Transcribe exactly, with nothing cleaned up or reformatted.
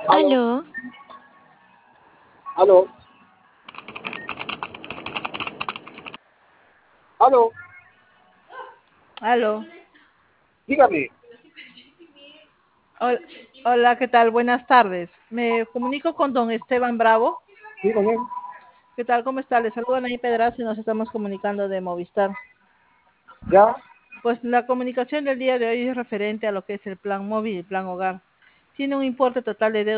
Aló, Aló, aló, aló, Aló. dígame. Hol- Hola, ¿qué tal? Buenas tardes. Me comunico con don Esteban Bravo. Sí, con él. ¿Qué tal? ¿Cómo está? Le saluda Nay Pedraza y nos estamos comunicando de Movistar. Ya, Pues la comunicación del día de hoy es referente a lo que es el plan móvil y el plan hogar. Tiene un importe total de